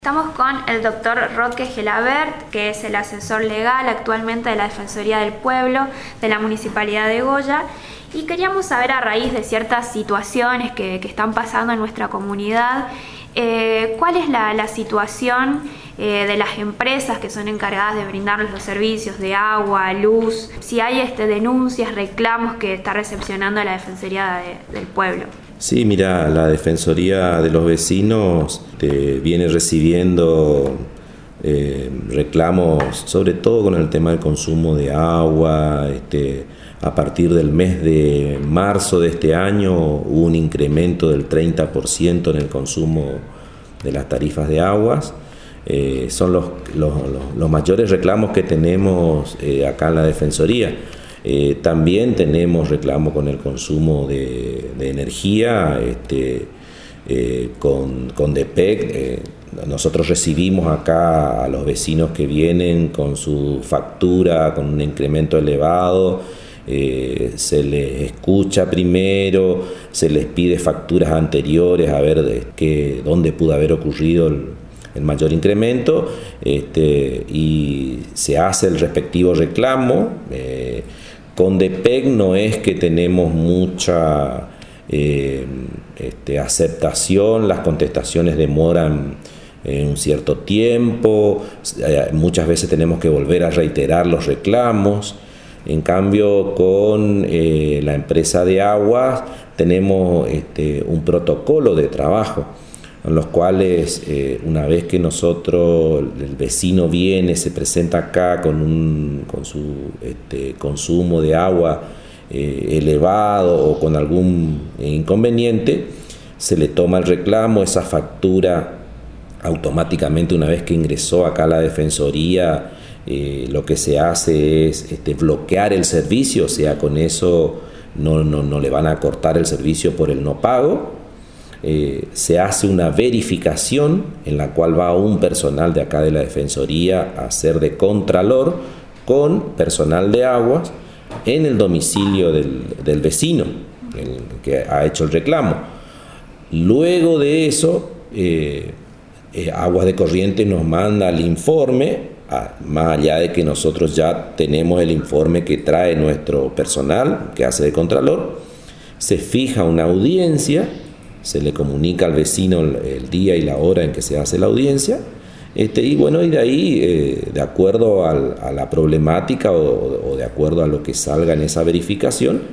Estamos con el doctor Roque Gelabert, que es el asesor legal actualmente de la Defensoría del Pueblo de la Municipalidad de Goya, y queríamos saber, a raíz de ciertas situaciones que están pasando en nuestra comunidad, cuál es la situación de las empresas que son encargadas de brindarles los servicios de agua, luz, si hay denuncias, reclamos que está recepcionando la Defensoría del Pueblo. Sí, mira, la Defensoría de los Vecinos viene recibiendo reclamos, sobre todo con el tema del consumo de agua. A partir del mes de marzo de este año hubo un incremento del 30% en el consumo de las tarifas de aguas. Son los mayores reclamos que tenemos acá en la Defensoría. También tenemos reclamo con el consumo de energía, con DEPEC. Nosotros recibimos acá a los vecinos que vienen con su factura, con un incremento elevado. Se les escucha primero, se les pide facturas anteriores a ver dónde pudo haber ocurrido el mayor incremento, y se hace el respectivo reclamo. Con DEPEC no es que tenemos mucha aceptación, las contestaciones demoran un cierto tiempo, muchas veces tenemos que volver a reiterar los reclamos. En cambio, con la empresa de aguas tenemos un protocolo de trabajo, en los cuales una vez que el vecino viene, se presenta acá con su consumo de agua elevado o con algún inconveniente, se le toma el reclamo. Esa factura automáticamente, una vez que ingresó acá a la Defensoría, lo que se hace es bloquear el servicio, o sea, con eso no le van a cortar el servicio por el no pago. Se hace una verificación en la cual va un personal de acá de la Defensoría a hacer de contralor con personal de aguas en el domicilio del vecino que ha hecho el reclamo. Luego de eso, Aguas de Corrientes nos manda el informe, más allá de que nosotros ya tenemos el informe que trae nuestro personal que hace de contralor. Se fija una audiencia, se le comunica al vecino el día y la hora en que se hace la audiencia, y de ahí, de acuerdo a la problemática o de acuerdo a lo que salga en esa verificación,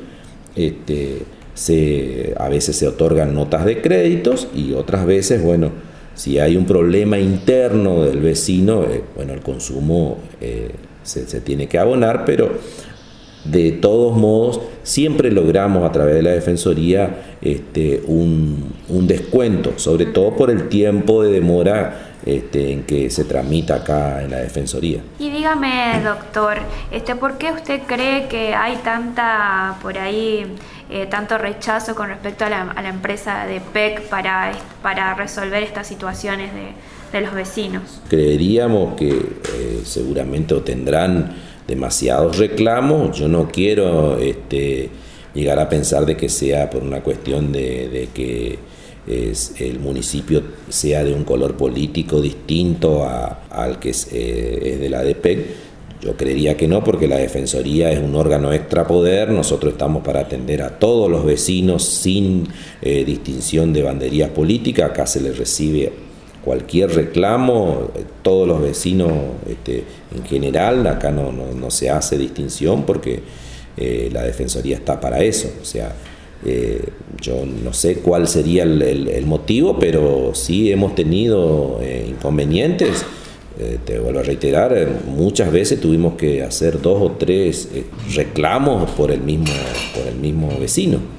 a veces se otorgan notas de créditos, y otras veces, si hay un problema interno del vecino, el consumo se tiene que abonar, pero de todos modos siempre logramos a través de la Defensoría un descuento, sobre todo por el tiempo de demora en que se tramita acá en la Defensoría. Y dígame, doctor, ¿por qué usted cree que hay tanto rechazo con respecto a la empresa de DEPEC para resolver estas situaciones de los vecinos? Creeríamos que seguramente tendrán demasiados reclamos. Yo no quiero llegar a pensar de que sea por una cuestión de que el municipio sea de un color político distinto al que es de la DEPEC. Yo creería que no, porque la Defensoría es un órgano extrapoder. Nosotros estamos para atender a todos los vecinos sin distinción de banderías políticas. Acá se les recibe cualquier reclamo, todos los vecinos en general. Acá no se hace distinción, porque la Defensoría está para eso. O sea, yo no sé cuál sería el motivo, pero sí hemos tenido inconvenientes. Te vuelvo a reiterar, muchas veces tuvimos que hacer 2 o 3 reclamos por el mismo vecino.